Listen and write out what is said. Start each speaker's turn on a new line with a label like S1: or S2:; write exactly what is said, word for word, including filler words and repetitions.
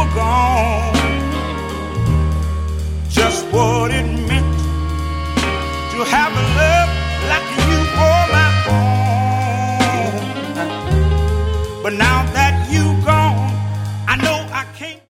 S1: were gone. Just what it meant to have